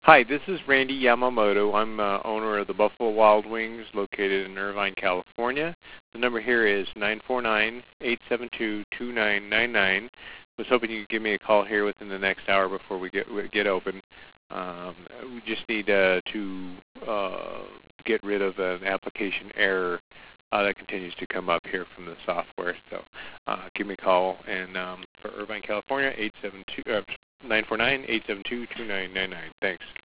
Hi, this is Randy Yamamoto. I'm owner of the Buffalo Wild Wings located in Irvine, California. The number here is 949-872-2999. Was hoping you could give me a call here within the next hour before we get open. We just need to get rid of an application error that continues to come up here from the software. So give me a call, and for Irvine, California, 949-872-2999. Thanks.